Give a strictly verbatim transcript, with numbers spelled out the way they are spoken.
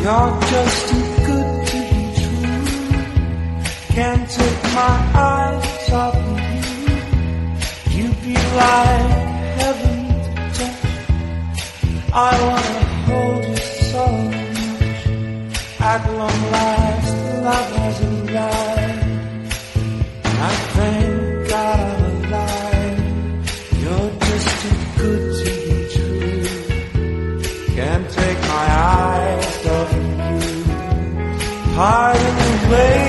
You're just too good to be true. Can't take my eyes off of you. You'd be like heaven to touch. I wanna hold you so much. At long last, love has arrived. I thank God I'm alive. You're just too good to be true. Can't take my eyes off of you. Hiding away.